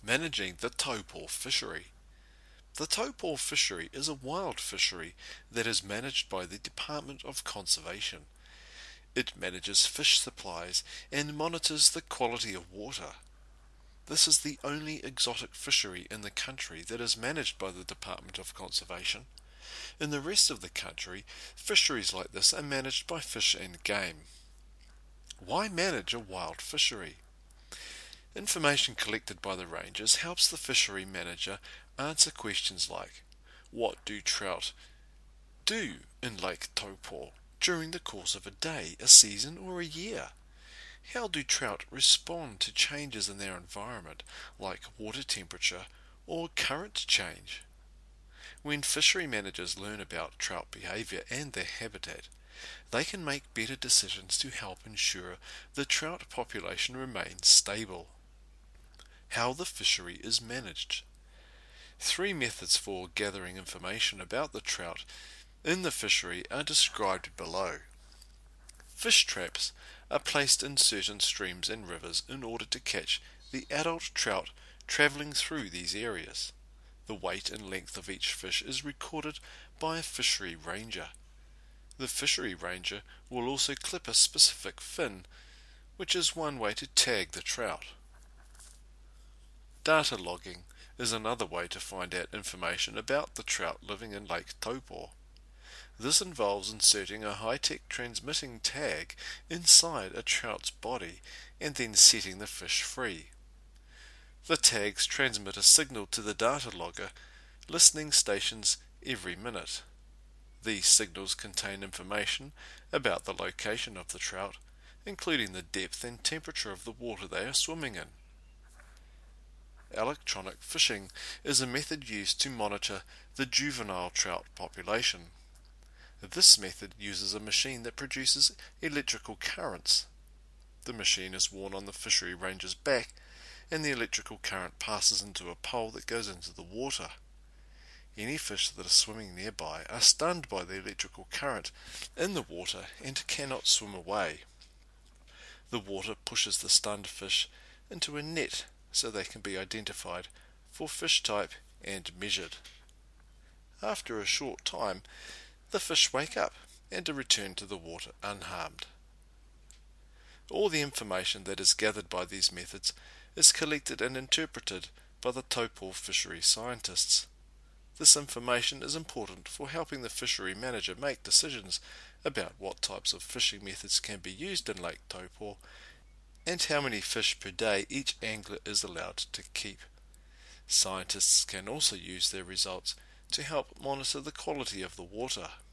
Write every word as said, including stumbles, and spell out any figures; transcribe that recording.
Managing the Taupo fishery. The Taupo fishery is a wild fishery that is managed by the Department of Conservation. It manages fish supplies and monitors the quality of water. This is the only exotic fishery in the country that is managed by the Department of Conservation. In the rest of the country, fisheries like this are managed by Fish and Game. Why manage a wild fishery? Information collected by the rangers helps the fishery manager answer questions like, what do trout do in Lake Taupo during the course of a day, a season, or a year? How do trout respond to changes in their environment, like water temperature or current change? When fishery managers learn about trout behavior and their habitat, they can make better decisions to help ensure the trout population remains stable. How the fishery is managed. Three methods for gathering information about the trout in the fishery are described below. Fish traps are placed in certain streams and rivers in order to catch the adult trout travelling through these areas. The weight and length of each fish is recorded by a fishery ranger. The fishery ranger will also clip a specific fin, which is one way to tag the trout. Data logging is another way to find out information about the trout living in Lake Taupo. This involves inserting a high-tech transmitting tag inside a trout's body and then setting the fish free. The tags transmit a signal to the data logger listening stations every minute. These signals contain information about the location of the trout, including the depth and temperature of the water they are swimming in. Electronic fishing is a method used to monitor the juvenile trout population. This method uses a machine that produces electrical currents. The machine is worn on the fishery ranger's back, and the electrical current passes into a pole that goes into the water. Any fish that are swimming nearby are stunned by the electrical current in the water and cannot swim away. The water pushes the stunned fish into a net so they can be identified for fish type and measured. After a short time, the fish wake up and are returned to the water unharmed. All the information that is gathered by these methods is collected and interpreted by the Taupo fishery scientists. This information is important for helping the fishery manager make decisions about what types of fishing methods can be used in Lake Taupo and how many fish per day each angler is allowed to keep. Scientists can also use their results to help monitor the quality of the water.